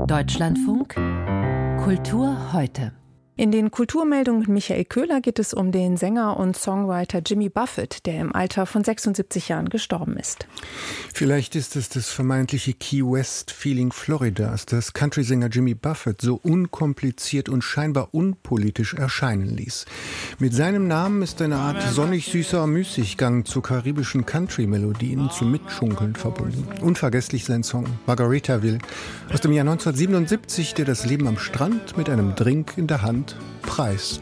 Deutschlandfunk Kultur heute. In den Kulturmeldungen mit Michael Köhler geht es um den Sänger und Songwriter Jimmy Buffett, der im Alter von 76 Jahren gestorben ist. Vielleicht ist es das vermeintliche Key West-Feeling Floridas, das Country-Sänger Jimmy Buffett so unkompliziert und scheinbar unpolitisch erscheinen ließ. Mit seinem Namen ist eine Art sonnig-süßer Müßiggang zu karibischen Country-Melodien zum Mitschunkeln verbunden. Unvergesslich sein Song Margaritaville aus dem Jahr 1977, der das Leben am Strand mit einem Drink in der Hand preist.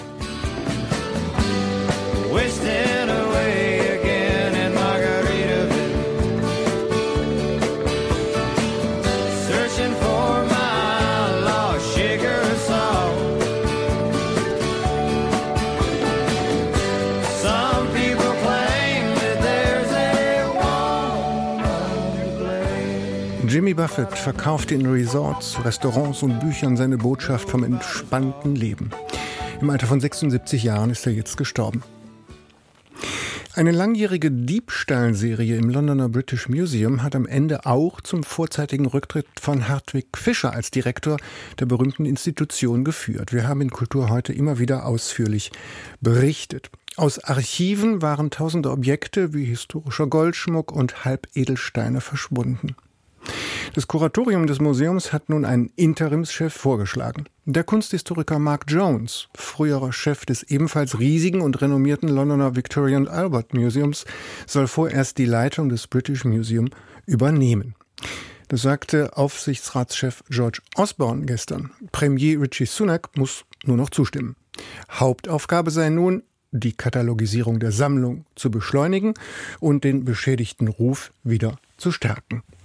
Jimmy Buffett verkaufte in Resorts, Restaurants und Büchern seine Botschaft vom entspannten Leben. Im Alter von 76 Jahren ist er jetzt gestorben. Eine langjährige Diebstahlserie im Londoner British Museum hat am Ende auch zum vorzeitigen Rücktritt von Hartwig Fischer als Direktor der berühmten Institution geführt. Wir haben in Kultur heute immer wieder ausführlich berichtet. Aus Archiven waren tausende Objekte wie historischer Goldschmuck und Halbedelsteine verschwunden. Das Kuratorium des Museums hat nun einen Interimschef vorgeschlagen. Der Kunsthistoriker Mark Jones, früherer Chef des ebenfalls riesigen und renommierten Londoner Victoria and Albert Museums, soll vorerst die Leitung des British Museum übernehmen. Das sagte Aufsichtsratschef George Osborne gestern. Premier Rishi Sunak muss nur noch zustimmen. Hauptaufgabe sei nun, die Katalogisierung der Sammlung zu beschleunigen und den beschädigten Ruf wieder zu stärken.